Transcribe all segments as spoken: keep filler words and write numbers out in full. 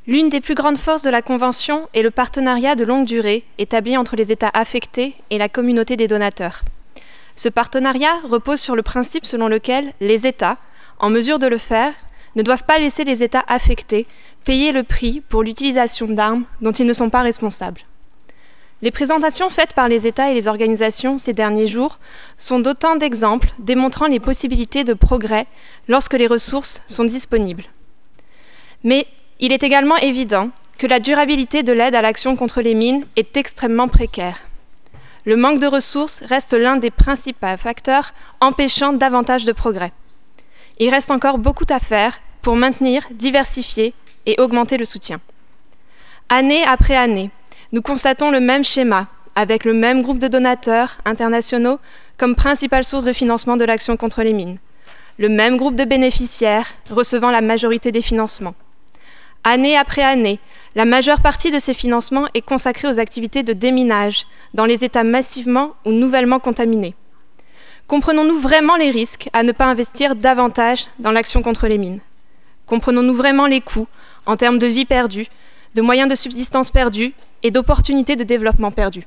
L'une des plus grandes forces de la Convention est le partenariat de longue durée établi entre les États affectés et la communauté des donateurs. Ce partenariat repose sur le principe selon lequel les États, en mesure de le faire, ne doivent pas laisser les États affectés payer le prix pour l'utilisation d'armes dont ils ne sont pas responsables. Les présentations faites par les États et les organisations ces derniers jours sont d'autant d'exemples démontrant les possibilités de progrès lorsque les ressources sont disponibles. Mais il est également évident que la durabilité de l'aide à l'action contre les mines est extrêmement précaire. Le manque de ressources reste l'un des principaux facteurs empêchant davantage de progrès. Il reste encore beaucoup à faire pour maintenir, diversifier et augmenter le soutien. Année après année, nous constatons le même schéma, avec le même groupe de donateurs internationaux comme principale source de financement de l'action contre les mines, le même groupe de bénéficiaires recevant la majorité des financements. Année après année, la majeure partie de ces financements est consacrée aux activités de déminage dans les États massivement ou nouvellement contaminés. Comprenons-nous vraiment les risques à ne pas investir davantage dans l'action contre les mines? Comprenons-nous vraiment les coûts en termes de vies perdues, de moyens de subsistance perdus et d'opportunités de développement perdues?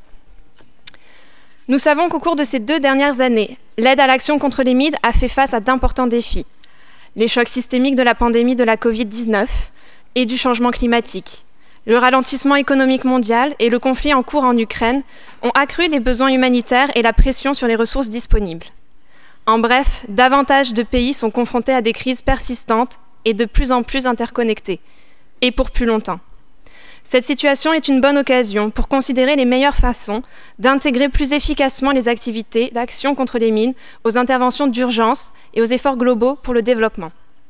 Nous savons qu'au cours de ces deux dernières années, l'aide à l'action contre les mines a fait face à d'importants défis. Les chocs systémiques de la pandémie de la covid dix-neuf et du changement climatique, le ralentissement économique mondial et le conflit en cours en Ukraine ont accru les besoins humanitaires et la pression sur les ressources disponibles. En bref, davantage de pays sont confrontés à des crises persistantes et de plus en plus interconnectées, et pour plus longtemps. Cette situation est une bonne occasion pour considérer les meilleures façons d'intégrer plus efficacement les activités d'action contre les mines aux interventions d'urgence et aux efforts globaux pour le développement.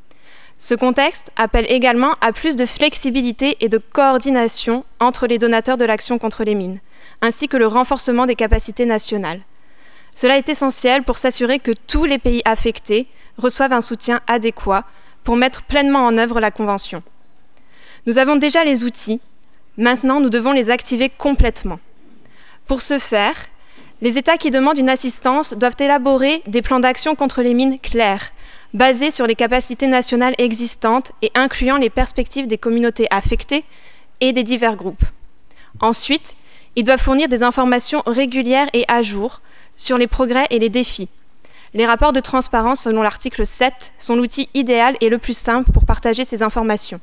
Ce contexte appelle également à plus de flexibilité et de coordination entre les donateurs de l'action contre les mines, ainsi que le renforcement des capacités nationales. Cela est essentiel pour s'assurer que tous les pays affectés reçoivent un soutien adéquat pour mettre pleinement en œuvre la Convention. Nous avons déjà les outils, maintenant nous devons les activer complètement. Pour ce faire, les États qui demandent une assistance doivent élaborer des plans d'action contre les mines clairs, basés sur les capacités nationales existantes et incluant les perspectives des communautés affectées et des divers groupes. Ensuite, ils doivent fournir des informations régulières et à jour sur les progrès et les défis. Les rapports de transparence, selon l'article sept, sont l'outil idéal et le plus simple pour partager ces informations.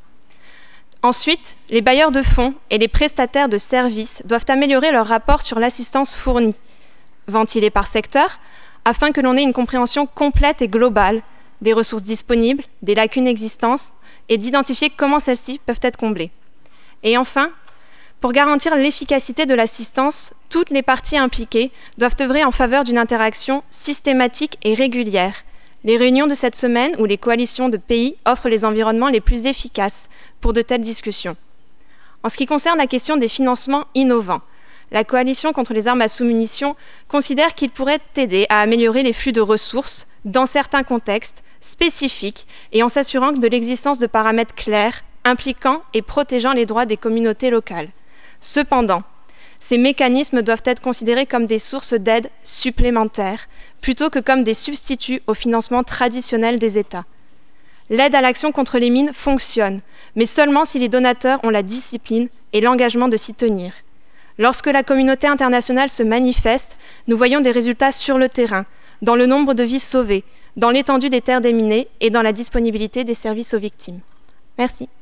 Ensuite, les bailleurs de fonds et les prestataires de services doivent améliorer leur rapport sur l'assistance fournie, ventilée par secteur, afin que l'on ait une compréhension complète et globale des ressources disponibles, des lacunes existantes et d'identifier comment celles-ci peuvent être comblées. Et enfin, pour garantir l'efficacité de l'assistance, toutes les parties impliquées doivent œuvrer en faveur d'une interaction systématique et régulière. Les réunions de cette semaine ou les coalitions de pays offrent les environnements les plus efficaces pour de telles discussions. En ce qui concerne la question des financements innovants, la coalition contre les armes à sous-munitions considère qu'il pourrait aider à améliorer les flux de ressources dans certains contextes spécifiques et en s'assurant de l'existence de paramètres clairs, impliquant et protégeant les droits des communautés locales. Cependant, ces mécanismes doivent être considérés comme des sources d'aide supplémentaires, plutôt que comme des substituts au financement traditionnel des États. L'aide à l'action contre les mines fonctionne, mais seulement si les donateurs ont la discipline et l'engagement de s'y tenir. Lorsque la communauté internationale se manifeste, nous voyons des résultats sur le terrain, dans le nombre de vies sauvées, dans l'étendue des terres déminées et dans la disponibilité des services aux victimes. Merci.